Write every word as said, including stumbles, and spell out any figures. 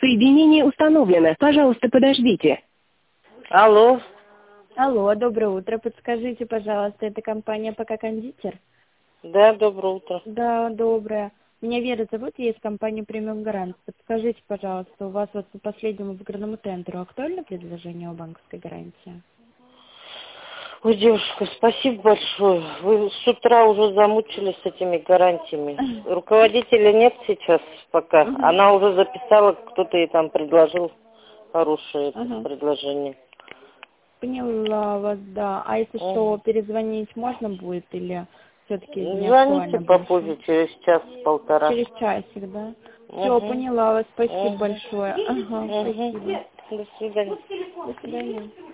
Соединение установлено. Пожалуйста, подождите. Алло. Алло, доброе утро. Подскажите, пожалуйста, это компания ПК Кондитер? Да, доброе утро. Да, доброе. Меня Вера зовут, я из компании Премиум Гарант. Подскажите, пожалуйста, у вас вот по последнему выгодному тендеру актуально предложение о банковской гарантии? Ой, девушка, спасибо большое. Вы с утра уже замучились с этими гарантиями. Руководителя нет сейчас пока. Угу. Она уже записала, кто-то ей там предложил хорошее Ага. предложение. Поняла вас, да. А если Угу. что, перезвонить можно будет или все-таки не Звоните актуально попозже, больше? через час-полтора. Через часик, да? Все, Угу. поняла вас. Спасибо Угу. большое. Ага, Угу. спасибо. До свидания. До свидания.